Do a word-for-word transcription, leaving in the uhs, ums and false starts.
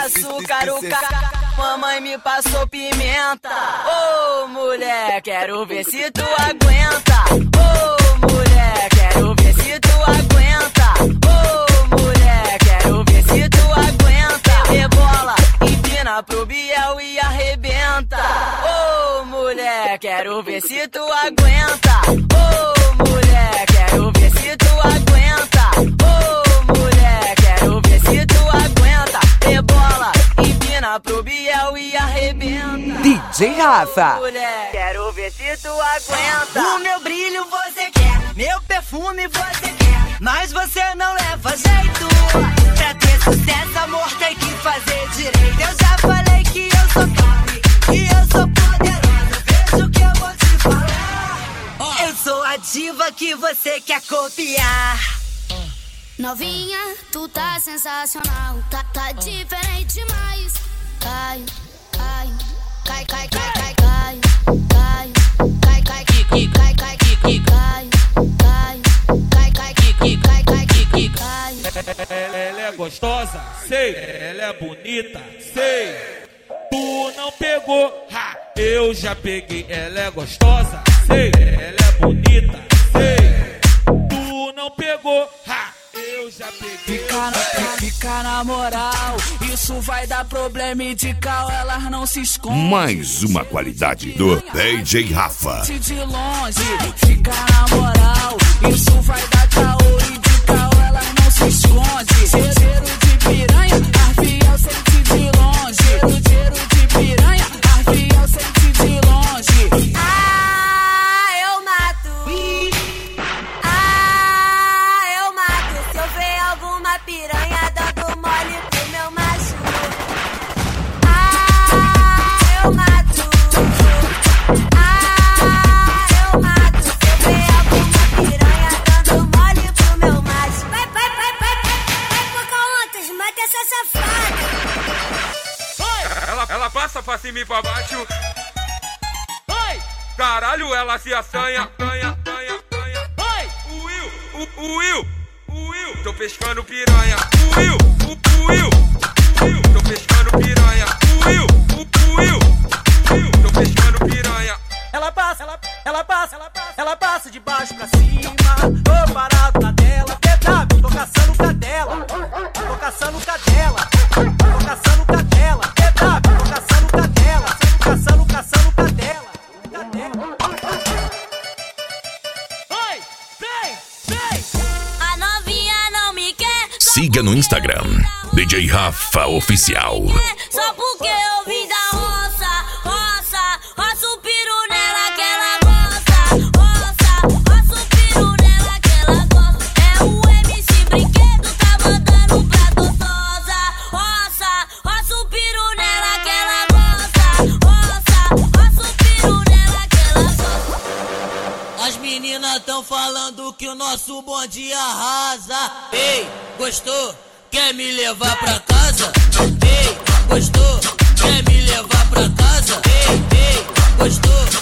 açúcar, o ca... Mamãe me passou pimenta. Ô oh, mulher, quero ver se tu aguenta. Ô oh, mulher, quero ver se tu aguenta. Ô oh, mulher, quero ver se tu aguenta. Rebola, empina pro Biel e arrebenta. Ô oh, mulher, quero ver se tu aguenta. Ô oh, mulher, quero ver se tu aguenta. Ô oh, mulher, quero ver se tu aguenta. Rebola, empina pro Biel e arrebenta. D J Rafa. Mulher, quero ver se tu aguenta. O meu brilho você quer, meu perfume você quer, mas você não leva jeito. Pra ter sucesso, amor, tem que fazer direito. Eu já falei que eu sou top, que eu sou poderosa. Veja o que eu vou te falar. Eu sou a diva que você quer copiar. Novinha, tu tá sensacional, tá, tá diferente demais. Cai, cai, cai, cai, cai, cai, cai, cai, cai, cai, cai, cai, cai, cai, cai, cai, cai, cai, cai. Ela é gostosa, sei. Ela é bonita, sei. Tu não pegou, ha, eu já peguei. Ela é gostosa, sei. Ela é bonita, sei. Tu não pegou, ha, eu já peguei. Fica na, fica na moral, isso vai dar problema e de cal elas não se escondem. Mais uma qualidade do D J Rafa. De longe, fica na moral, isso vai dar caô e de cal elas não se escondem. Cheiro de piranha, arfiel sente de longe. Cheiro de piranha, arfiel sente de longe. Ah, eu mato. Ah, eu mato. Se eu ver alguma piranha dando mole pro meu macho. Ah, eu mato. Ah, eu mato. Se eu ver alguma piranha dando mole pro meu macho. Vai, vai, vai, vai, vai, vai, Pocahontas, mata essa safada. Ela, ela passa pra cima e pra baixo. Oi! Caralho, ela se assanha, assanha, assanha, assanha. Oi! O Will, o, o Will, o Will, tô pescando piranha. O Will, o, o Will, o Will, tô pescando piranha. O Will, o, o Will, o Will, tô pescando piranha. Ela passa, ela, ela passa, ela passa, ela passa de baixo pra cima. Tô parado na dela, P W, tô caçando cadela. Tô caçando cadela, tô caçando cadela. P W, tô caçando cadela, caçando, caçando cadela. Cadela. Oi, vem, vem. A novinha não me quer. Siga no Instagram, D J Rafa Oficial. Só porque eu vim da roça, roça, roça o piru nela que ela gosta, roça, roça o piru nela que ela gosta. É o M C Brinquedo, tá mandando pra gostosa, roça, roça o piru nela que ela gosta, roça, roça o piru nela que ela gosta. As meninas tão falando que o nosso bonde arrasa. Ei, gostou? Quer me levar pra casa? Ei, gostou? Quer me levar pra casa? Ei, ei, gostou?